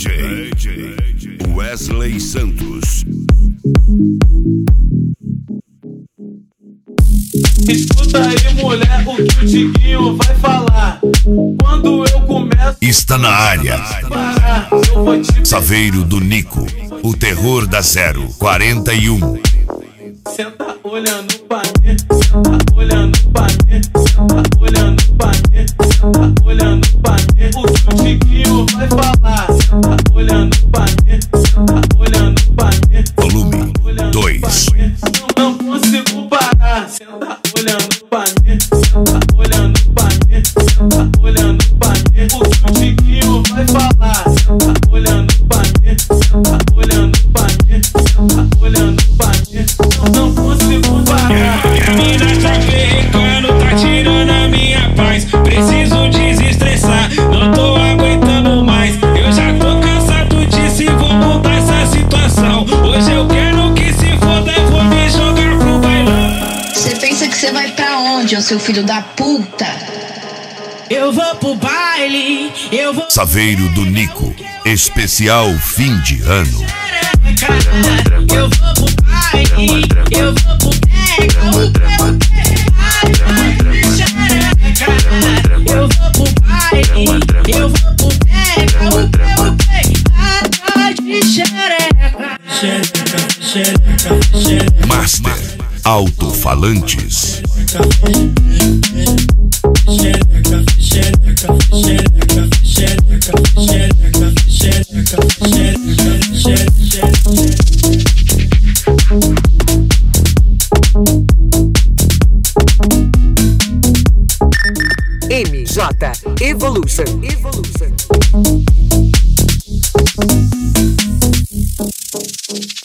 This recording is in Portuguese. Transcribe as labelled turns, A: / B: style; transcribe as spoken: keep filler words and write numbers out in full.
A: D J Wesley Santos.
B: Escuta aí, mulher, o que o Tiquinho vai falar. Quando eu começo,
A: está na área.
B: parar, eu vou te
A: Saveiro do Nico, o terror da zero quarenta e um.
B: senta olhando pra mim, senta olhando pra mim, senta olhando pra mim, senta olhando pra mim. O que o Tiquinho vai falar. Senta olhando pra mim, senta olhando pra mim.
A: Volume dois.
B: Não, não consigo parar. Senta olhando pra mim, senta olhando pra mim, senta olhando pra mim. O que o Tiquinho vai falar. Senta olhando pra mim, senta olhando pra mim, senta olhando pra mim. Não consigo parar.
C: A mina tá perrecando, tá tirando a minha paz. Preciso desestressar, não tô aguentando mais. Eu já tô cansado disso e vou mudar essa situação. Hoje eu quero que se foda, eu vou me jogar pro bailão.
D: Você pensa que você vai pra onde, ô seu filho da puta?
C: Eu vou pro baile, eu vou.
A: Saveiro do Nico, especial fim de ano.
C: Eu vou pro baile, eu vou pro pega, eu vou pro eu vou pro baile, eu vou pro pega, eu vou pegar de xereca. Xereca, xereca, xereca.
A: Master Alto-Falantes.
C: Xereca, xereca, xereca, xereca, xereca, xereca, xereca, xereca.
E: M J Evolution. Evolution.